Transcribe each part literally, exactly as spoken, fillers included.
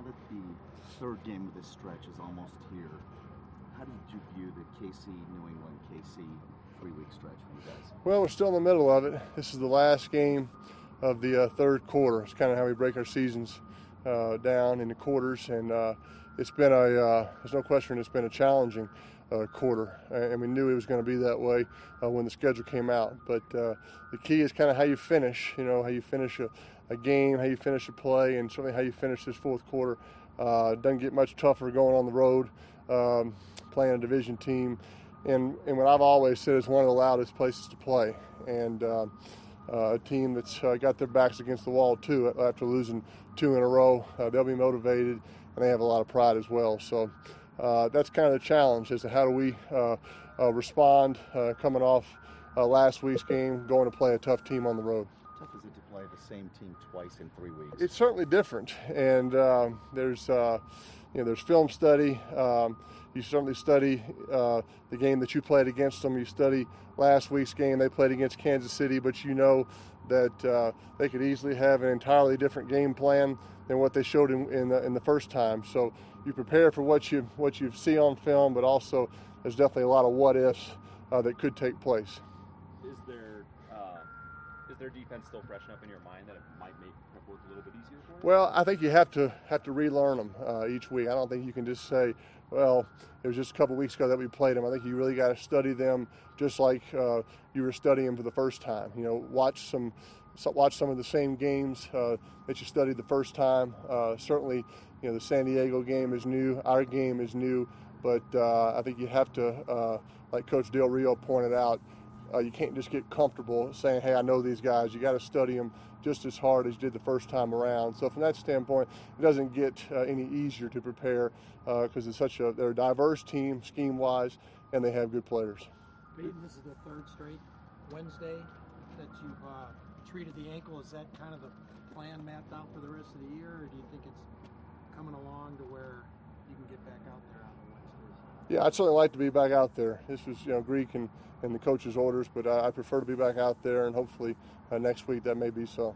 that the third game of this stretch is almost here, how did you view the K C, New England, K C three-week stretch for you guys? Well, we're still in the middle of it. This is the last game of the uh, third quarter. It's kind of how we break our seasons uh, down into quarters, and uh, it's been a, uh, there's no question it's been a challenging uh, quarter, and we knew it was going to be that way uh, when the schedule came out. But uh, the key is kind of how you finish, you know, how you finish a, a game, how you finish a play, and certainly how you finish this fourth quarter. Uh, doesn't get much tougher going on the road, um, playing a division team, and, and what I've always said is one of the loudest places to play, and uh, uh, a team that's uh, got their backs against the wall too after losing two in a row. Uh, they'll be motivated, and they have a lot of pride as well. So uh, that's kind of the challenge, as to how do we uh, uh, respond uh, coming off uh, last week's game, going to play a tough team on the road. How tough is it to play the same team twice in three weeks? It's certainly different, and um, there's uh, you know there's film study. Um, you certainly study uh, the game that you played against them. You study last week's game they played against Kansas City, but you know that uh, they could easily have an entirely different game plan than what they showed in in the, in the first time. So you prepare for what you what you see on film, but also there's definitely a lot of what ifs uh, that could take place. Is there uh, is their defense still fresh enough in your mind that it might make it work a little bit easier for you? Well, I think you have to have to relearn them uh, each week. I don't think you can just say, well, it was just a couple weeks ago that we played them. I think you really got to study them just like uh, you were studying them for the first time. You know, watch some watch some of the same games uh, that you studied the first time. Uh, certainly, you know, the San Diego game is new. Our game is new. But uh, I think you have to, uh, like Coach Del Rio pointed out, uh, you can't just get comfortable saying, hey, I know these guys. You got to study them just as hard as you did the first time around. So from that standpoint, it doesn't get uh, any easier to prepare because uh, it's such a they're a diverse team scheme-wise, and they have good players. Peyton, this is the third straight Wednesday that you've uh, treated the ankle. Is that kind of the plan mapped out for the rest of the year, or do you think it's coming along to where you can get back out there on the Wednesdays? Yeah, I'd certainly like to be back out there. This was, you know, Greek and, and the coach's orders, but I, I prefer to be back out there, and hopefully uh, next week that may be so.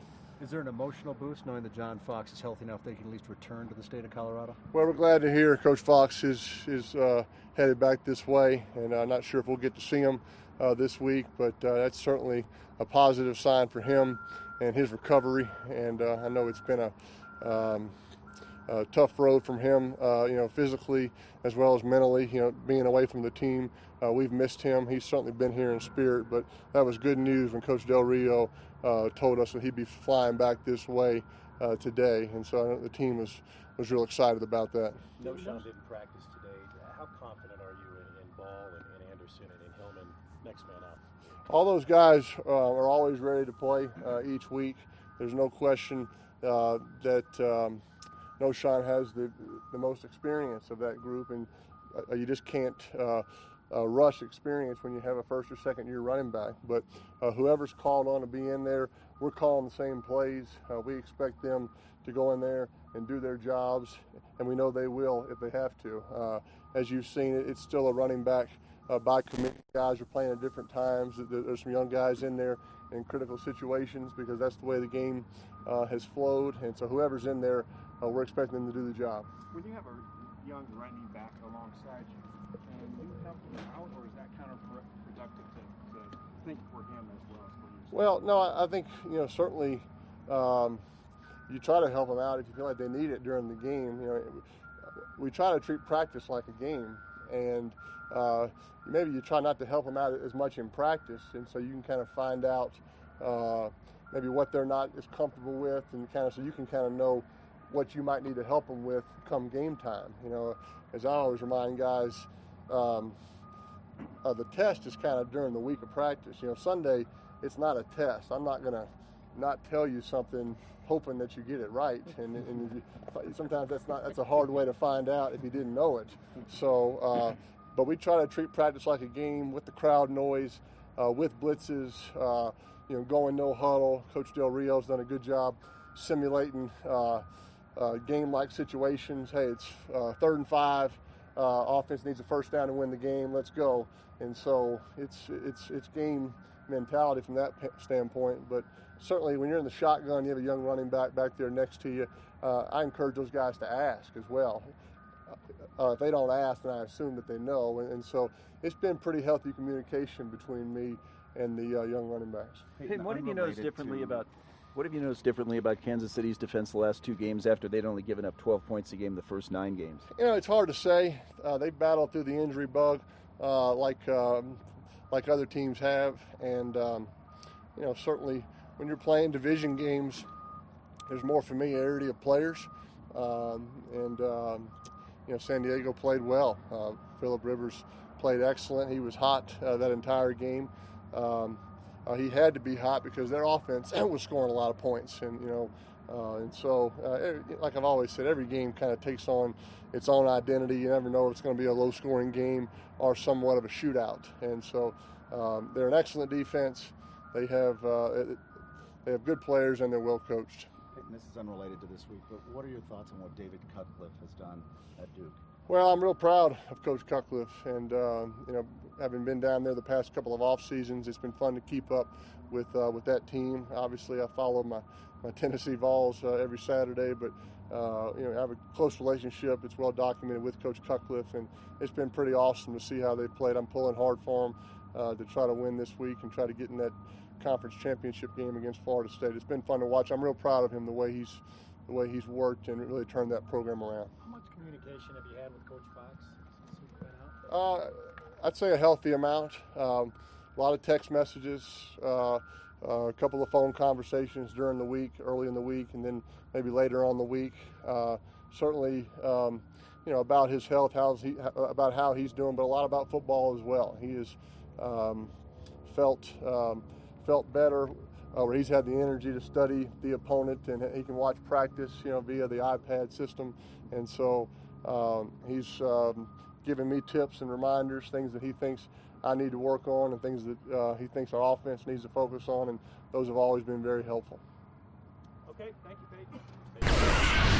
Is there an emotional boost knowing that John Fox is healthy enough they can at least return to the state of Colorado? Well, we're glad to hear Coach Fox is is uh, headed back this way, and I'm uh, not sure if we'll get to see him uh, this week, but uh, that's certainly a positive sign for him and his recovery. And uh, I know it's been a um, Uh, tough road from him, uh, you know, physically as well as mentally, you know, being away from the team. Uh, we've missed him. He's certainly been here in spirit, but that was good news when Coach Del Rio uh, told us that he'd be flying back this way uh, today. And so I know the team was, was real excited about that. Knowshon didn't practice today. How confident are you in, in Ball and, and Anderson and in Hillman, next man out? All those guys uh, are always ready to play uh, each week. There's no question uh, that um, Knowshon has the the most experience of that group, and uh, you just can't uh, uh, rush experience when you have a first or second year running back. But uh, whoever's called on to be in there, we're calling the same plays. Uh, we expect them to go in there and do their jobs, and we know they will if they have to. Uh, as you've seen, it's still a running back uh, by committee. Guys are playing at different times. There's some young guys in there in critical situations because that's the way the game uh, has flowed, and so whoever's in there, Uh, we're expecting them to do the job. When you have a young running back alongside you, can you help him out, or is that counterproductive to, to think for him as well as for you? Well, no, I, I think, you know, certainly um, you try to help them out if you feel like they need it during the game. You know, we try to treat practice like a game, and uh, maybe you try not to help them out as much in practice, and so you can kind of find out uh, maybe what they're not as comfortable with, and kind of so you can kind of know what you might need to help them with come game time. You know, as I always remind guys, um, uh, the test is kind of during the week of practice. You know, Sunday, it's not a test. I'm not going to not tell you something hoping that you get it right. And, and you, sometimes that's not that's a hard way to find out if you didn't know it. So, uh, but we try to treat practice like a game with the crowd noise, uh, with blitzes, uh, you know, going no huddle. Coach Del Rio's done a good job simulating uh, Uh, game-like situations. Hey, it's uh, third and five. Uh, offense needs a first down to win the game. Let's go. And so it's it's it's game mentality from that standpoint. But certainly, when you're in the shotgun, you have a young running back back there next to you. uh, I encourage those guys to ask as well. Uh, if they don't ask, then I assume that they know. And, and so it's been pretty healthy communication between me and the uh, young running backs. Peyton, what have you noticed Unrelated differently to- about what have you noticed differently about Kansas City's defense the last two games after they'd only given up twelve points a game the first nine games? You know, it's hard to say. Uh, they've battled through the injury bug uh, like um, like other teams have, and um, you know, certainly when you're playing division games, there's more familiarity of players, um, and um, you know, San Diego played well. Uh, Phillip Rivers played excellent. He was hot uh, that entire game. Um, uh, he had to be hot because their offense was scoring a lot of points, and you know, uh, and so uh, every, like I've always said, every game kind of takes on its own identity. You never know if it's going to be a low-scoring game or somewhat of a shootout. And so um, they're an excellent defense. They have uh, they have good players and they're well coached. Peyton, this is unrelated to this week, but what are your thoughts on what David Cutcliffe has done at Duke? Well, I'm real proud of Coach Cutcliffe, and uh, you know, having been down there the past couple of off seasons, it's been fun to keep up with uh, with that team. Obviously, I follow my, my Tennessee Vols uh, every Saturday, but uh, you know, I have a close relationship. It's well documented with Coach Cutcliffe, and it's been pretty awesome to see how they played. I'm pulling hard for them uh, to try to win this week and try to get in that conference championship game against Florida State. It's been fun to watch. I'm real proud of him, the way he's the way he's worked and really turned that program around. How much communication have you had with Coach Fox since you've been Uh, out? I'd say a healthy amount. Um, a lot of text messages, uh, uh, a couple of phone conversations during the week, early in the week, and then maybe later on the week. Uh, certainly, um, you know, about his health, how's he, about how he's doing, but a lot about football as well. He has um, felt um, felt better. Uh, where he's had the energy to study the opponent, and he can watch practice, you know, via the iPad system. And so um, he's um, giving me tips and reminders, things that he thinks I need to work on, and things that uh, he thinks our offense needs to focus on. And those have always been very helpful. Okay, thank you, Peyton.